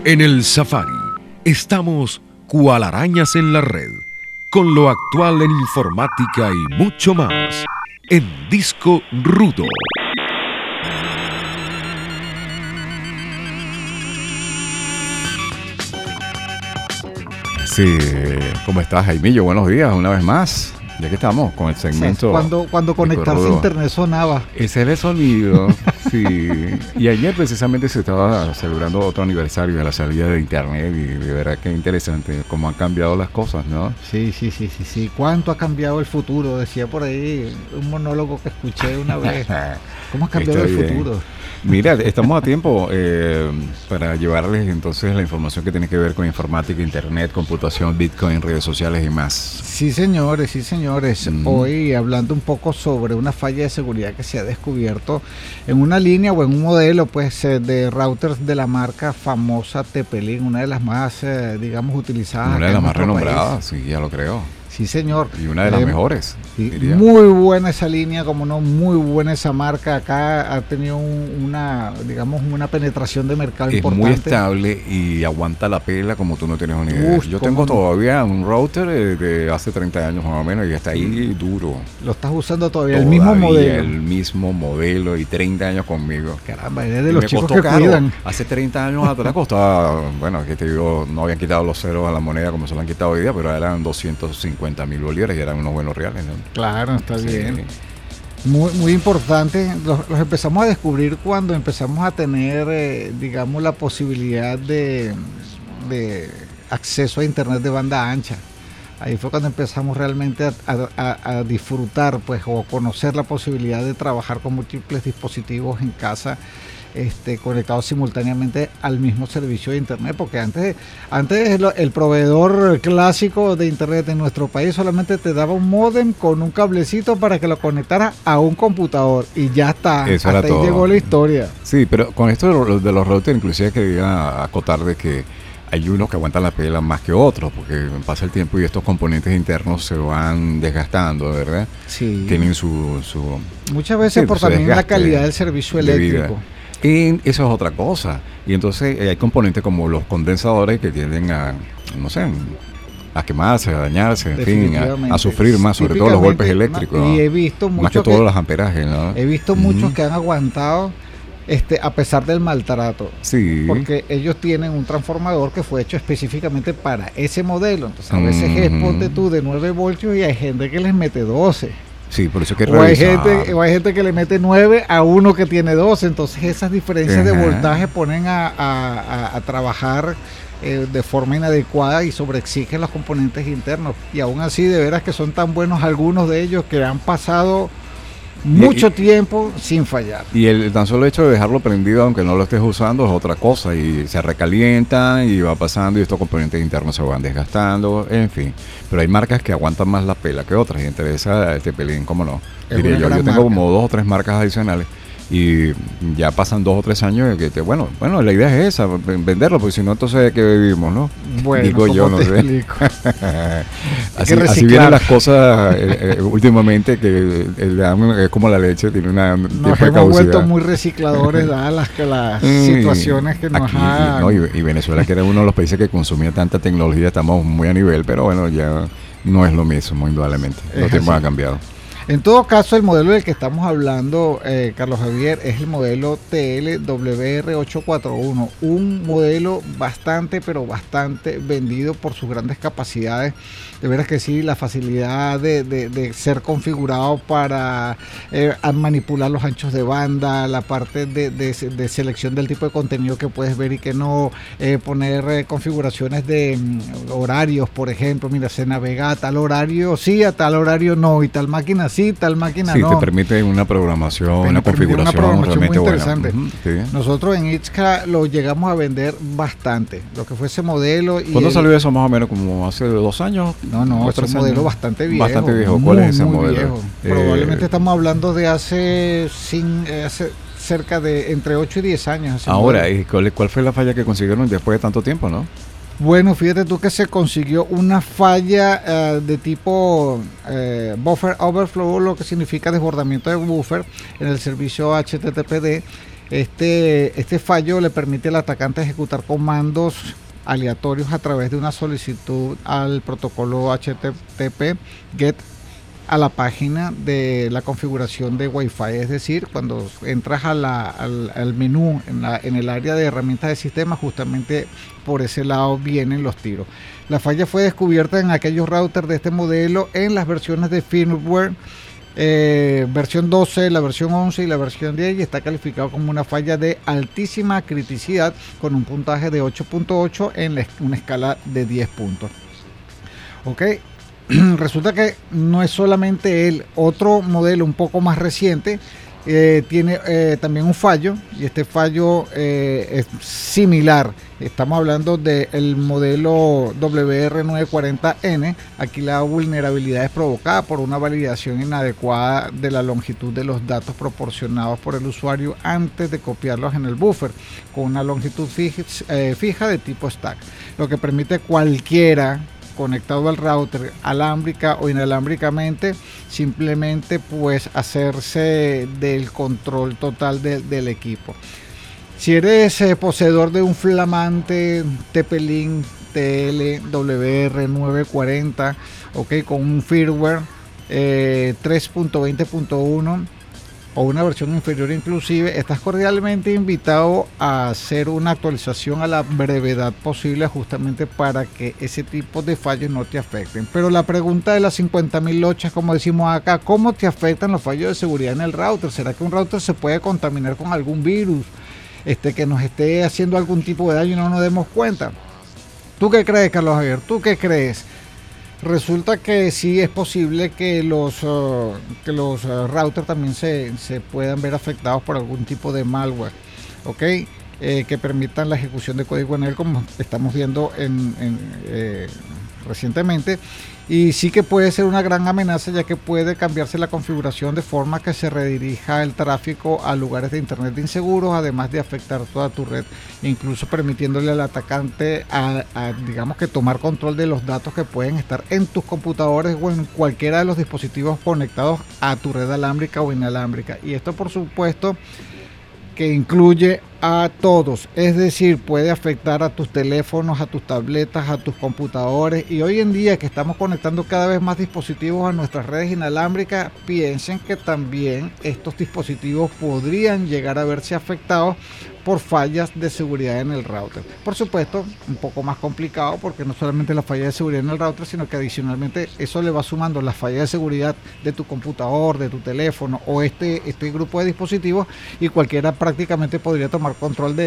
En el Safari estamos cual arañas en la red, con lo actual en informática y mucho más, en Disco Rudo. Sí, ¿cómo estás, Jaimillo? Buenos días, una vez más. Ya que estamos con el segmento. Cuando conectarse a internet sonaba. Ese era el sonido, sí. Y ayer precisamente se estaba celebrando otro aniversario de la salida de internet y de verdad que interesante cómo han cambiado las cosas, ¿no? Sí. ¿Cuánto ha cambiado el futuro? Decía por ahí un monólogo que escuché una vez. ¿Cómo ha cambiado el futuro? Mira, estamos a tiempo para llevarles entonces la información que tiene que ver con informática, internet, computación, Bitcoin, redes sociales y más. Sí, señores. Hoy hablando un poco sobre una falla de seguridad que se ha descubierto en una línea o en un modelo pues de routers de la marca famosa TP-Link, una de las más, digamos, utilizadas. Una de las más renombradas, sí, ya lo creo. Sí, señor. Y una de las mejores, diría. Muy buena esa línea, como no, muy buena esa marca. Acá ha tenido una penetración de mercado importante. Es muy estable y aguanta la pela como tú no tienes una idea. Yo tengo todavía un router de hace 30 años más o menos y está ahí duro. ¿Lo estás usando todavía? El mismo modelo. El mismo modelo y 30 años conmigo. Caramba, eres de los chicos que cuidan. Hace 30 años atrás costaba, bueno, que te digo, no habían quitado los ceros a la moneda como se lo han quitado hoy día, pero eran 250.000 bolívares y eran unos buenos reales, ¿no? Claro, está bien. Muy importante. Los empezamos a descubrir cuando empezamos a tener, digamos, la posibilidad de acceso a internet de banda ancha. Ahí fue cuando empezamos realmente a disfrutar, pues, o conocer la posibilidad de trabajar con múltiples dispositivos en casa, conectados simultáneamente al mismo servicio de internet, porque antes el proveedor clásico de internet en nuestro país solamente te daba un módem con un cablecito para que lo conectara a un computador y ya está. Eso hasta ahí todo. Llegó la historia. Sí, pero con esto de los routers inclusive quería acotar de que hay unos que aguantan la pela más que otros, porque pasa el tiempo y estos componentes internos se van desgastando, ¿verdad? Sí. Tienen su muchas veces por también la calidad del servicio eléctrico. Y eso es otra cosa. Y entonces hay componentes como los condensadores que tienden a, no sé, a quemarse, a dañarse, en fin, a sufrir más, sobre todo los golpes eléctricos. Y he visto más que todos los amperajes, ¿no? He visto muchos que han aguantado a pesar del maltrato. Sí. Porque ellos tienen un transformador que fue hecho específicamente para ese modelo. Entonces a veces es, ponte tú, de 9 voltios y hay gente que les mete 12. Sí, por eso hay que revisar. O hay gente que le mete 9 a uno que tiene 12. Entonces esas diferencias de voltaje ponen a trabajar de forma inadecuada y sobreexigen los componentes internos. Y aún así, de veras que son tan buenos algunos de ellos que han pasado mucho tiempo sin fallar. Y el tan solo hecho de dejarlo prendido, aunque no lo estés usando, es otra cosa. Y se recalienta y va pasando y estos componentes internos se van desgastando, en fin. Pero hay marcas que aguantan más la pela que otras. Y entre esas, TP-Link, ¿cómo no? Diría yo tengo como 2 o 3 marcas adicionales. Y ya pasan 2 o 3 años que bueno, la idea es esa, venderlo, porque si no, entonces ¿de qué vivimos, no? Bueno, digo yo, no sé. así vienen las cosas últimamente, que es como la leche, tiene una nos hemos vuelto muy recicladores dadas las situaciones que nos han... No, y Venezuela, que era uno de los países que consumía tanta tecnología, estamos muy a nivel, pero bueno, ya no es lo mismo, indudablemente. Los tiempos han cambiado. En todo caso, el modelo del que estamos hablando, Carlos Javier, es el modelo TLWR841, un modelo bastante vendido por sus grandes capacidades. De veras que sí, la facilidad de ser configurado para manipular los anchos de banda, la parte de selección del tipo de contenido que puedes ver y que no, poner configuraciones de horarios, por ejemplo, mira, se navega a tal horario sí, a tal horario no, y tal máquina sí, tal máquina no. Sí, te permite una programación, una configuración realmente muy interesante. Buena. Sí. Nosotros en Itzca lo llegamos a vender bastante, lo que fue ese modelo. ¿Cuándo salió eso más o menos? ¿Como hace 2 años? No, es un modelo bastante viejo. Bastante viejo. ¿Cuál es ese modelo? Viejo. Probablemente estamos hablando de hace cerca de entre 8 y 10 años. Ahora, ¿y cuál fue la falla que consiguieron después de tanto tiempo, no? Bueno, fíjate tú que se consiguió una falla de tipo buffer overflow, lo que significa desbordamiento de buffer en el servicio HTTPD. Este fallo le permite al atacante ejecutar comandos aleatorios a través de una solicitud al protocolo HTTP GET a la página de la configuración de Wi-Fi. Es decir, cuando entras al menú en el área de herramientas de sistema, justamente por ese lado vienen los tiros. La falla fue descubierta en aquellos routers de este modelo en las versiones de firmware versión 12, la versión 11 y la versión 10, y está calificado como una falla de altísima criticidad con un puntaje de 8.8 en una escala de 10 puntos. Ok, resulta que no es solamente el otro modelo un poco más reciente, tiene también un fallo, y este fallo es similar. Estamos hablando del modelo WR940N. Aquí la vulnerabilidad es provocada por una validación inadecuada de la longitud de los datos proporcionados por el usuario antes de copiarlos en el buffer, con una longitud fija de tipo stack, lo que permite cualquiera conectado al router alámbrica o inalámbricamente simplemente pues hacerse del control total del equipo. Si eres poseedor de un flamante TP-Link TLWR940, ok, con un firmware 3.20.1 o una versión inferior inclusive, estás cordialmente invitado a hacer una actualización a la brevedad posible, justamente para que ese tipo de fallos no te afecten. Pero la pregunta de las 50.000 lochas, como decimos acá, ¿cómo te afectan los fallos de seguridad en el router? ¿Será que un router se puede contaminar con algún virus que nos esté haciendo algún tipo de daño y no nos demos cuenta? ¿Tú qué crees, Carlos Javier? ¿Tú qué crees? Resulta que sí es posible que los routers también se puedan ver afectados por algún tipo de malware, ¿ok? Que permitan la ejecución de código en él, como estamos viendo recientemente. Y sí que puede ser una gran amenaza, ya que puede cambiarse la configuración de forma que se redirija el tráfico a lugares de internet inseguros, además de afectar toda tu red, incluso permitiéndole al atacante digamos que tomar control de los datos que pueden estar en tus computadores o en cualquiera de los dispositivos conectados a tu red alámbrica o inalámbrica. Y esto, por supuesto, que incluye a todos, es decir, puede afectar a tus teléfonos, a tus tabletas, a tus computadores. Y hoy en día que estamos conectando cada vez más dispositivos a nuestras redes inalámbricas, piensen que también estos dispositivos podrían llegar a verse afectados por fallas de seguridad en el router. Por supuesto, un poco más complicado, porque no solamente la falla de seguridad en el router, sino que adicionalmente eso le va sumando la falla de seguridad de tu computador, de tu teléfono o este grupo de dispositivos, y cualquiera prácticamente podría tomar control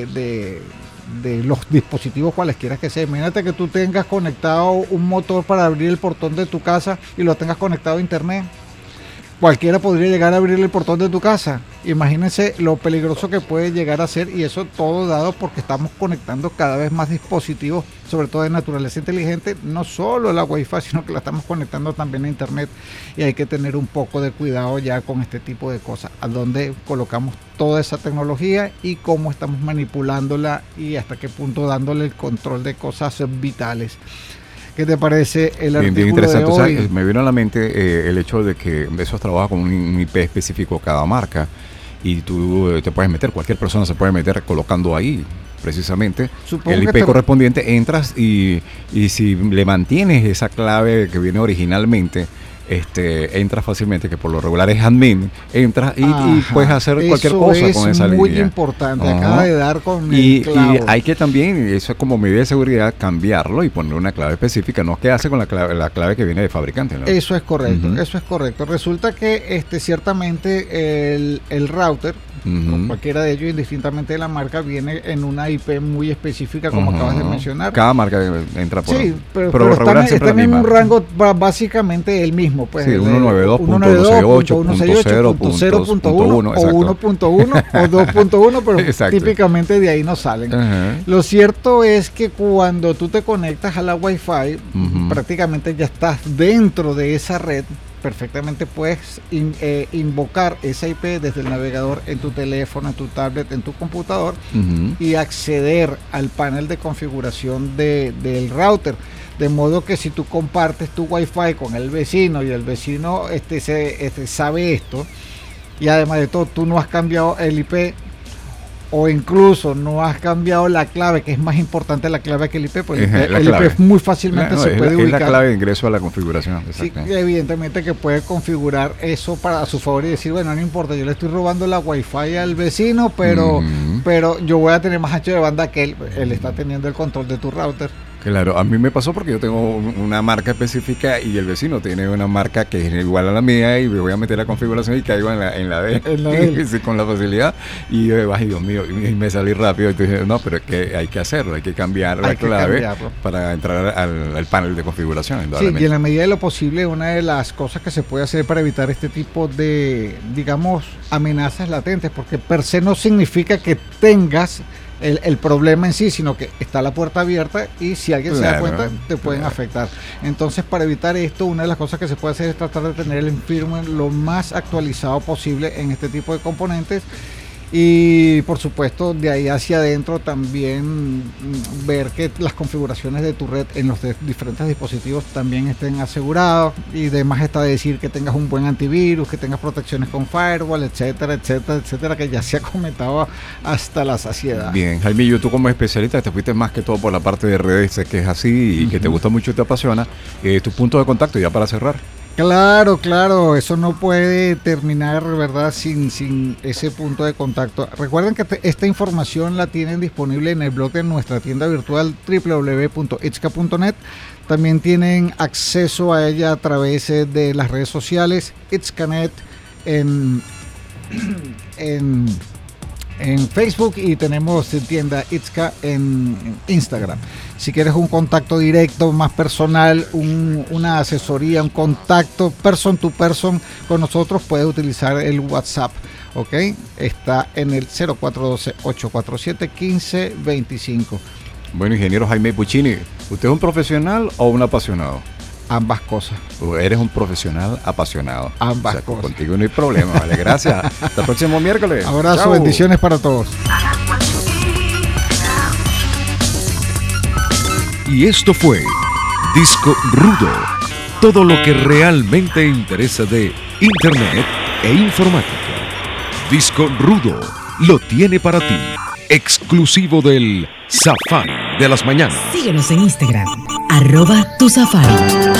de los dispositivos cualesquiera que sea. Imagínate que tú tengas conectado un motor para abrir el portón de tu casa y lo tengas conectado a internet. Cualquiera podría llegar a abrir el portón de tu casa. Imagínense lo peligroso que puede llegar a ser, y eso todo dado porque estamos conectando cada vez más dispositivos, sobre todo de naturaleza inteligente, no solo la Wi-Fi, sino que la estamos conectando también a internet, y hay que tener un poco de cuidado ya con este tipo de cosas, a dónde colocamos toda esa tecnología y cómo estamos manipulándola y hasta qué punto dándole el control de cosas vitales. ¿Qué te parece el artículo bien interesante de hoy? O sea, me vino a la mente el hecho de que esos trabaja con un IP específico cada marca, y tú te puedes meter, cualquier persona se puede meter colocando ahí precisamente el IP correspondiente, entras y si le mantienes esa clave que viene originalmente, entras fácilmente, que por lo regular es admin, entras y puedes hacer cualquier cosa con esa línea. Eso es muy importante, acaba de dar con el clavo. Y hay que también, eso es como medida de seguridad, cambiarlo y poner una clave específica, no quedarse con la clave que viene de fabricante, ¿no? Eso es correcto, eso es correcto. Resulta que ciertamente el router, o cualquiera de ellos, indistintamente de la marca, viene en una IP muy específica, como acabas de mencionar. Cada marca entra por... Sí, pero están en un rango básicamente el mismo. Pues, sí, 192.168.0.1 o 1.1 o 2.1, pero típicamente de ahí no salen. Lo cierto es que cuando tú te conectas a la Wi-Fi, prácticamente ya estás dentro de esa red. Perfectamente puedes invocar esa IP desde el navegador en tu teléfono, en tu tablet, en tu computador, y acceder al panel de configuración del router. De modo que si tú compartes tu Wi-Fi con el vecino y el vecino sabe esto, y además de todo tú no has cambiado el IP, o incluso no has cambiado la clave, que es más importante la clave que el IP, porque el clave. IP muy fácilmente se puede ubicar. Es la clave de ingreso a la configuración. Sí, evidentemente que puede configurar eso para a su favor y decir, bueno, no importa, yo le estoy robando la Wi-Fi al vecino, pero yo voy a tener más ancho de banda que él está teniendo el control de tu router. Claro, a mí me pasó porque yo tengo una marca específica y el vecino tiene una marca que es igual a la mía y me voy a meter la configuración y caigo en la de él. Sí, con la facilidad. Y yo, ay, Dios mío, y me salí rápido y dije, no, pero es que hay que hacerlo, hay que cambiar la clave para entrar al panel de configuración. Sí, y en la medida de lo posible, una de las cosas que se puede hacer para evitar este tipo de, digamos, amenazas latentes, porque per se no significa que tengas el problema en sí, sino que está la puerta abierta y si alguien se da cuenta te pueden afectar. Entonces, para evitar esto, una de las cosas que se puede hacer es tratar de tener el firmware lo más actualizado posible en este tipo de componentes. Y por supuesto, de ahí hacia adentro también ver que las configuraciones de tu red en los diferentes dispositivos también estén asegurados. Y además está decir que tengas un buen antivirus, que tengas protecciones con firewall, etcétera, etcétera, etcétera, que ya se ha comentado hasta la saciedad. Bien, Jaimillo, tú como especialista te fuiste más que todo por la parte de redes, sé que es así y que te gusta mucho y te apasiona. Tu punto de contacto ya para cerrar. Claro, eso no puede terminar, ¿verdad?, sin ese punto de contacto. Recuerden que esta información la tienen disponible en el blog de nuestra tienda virtual www.itzca.net. También tienen acceso a ella a través de las redes sociales, Itzcanet en Facebook, y tenemos tienda Itzca en Instagram. Si quieres un contacto directo, más personal, una asesoría, un contacto person to person con nosotros, puedes utilizar el WhatsApp, ¿ok? Está en el 0412-847-1525. Bueno, ingeniero Jaime Puccini, ¿usted es un profesional o un apasionado? Ambas cosas. Eres un profesional apasionado. Ambas cosas. Contigo no hay problema, vale, gracias. Hasta el próximo miércoles. Abrazo, bendiciones para todos. Y esto fue Disco Rudo, todo lo que realmente interesa de Internet e informática. Disco Rudo lo tiene para ti, exclusivo del Safari de las mañanas. Síguenos en Instagram, @tusafari.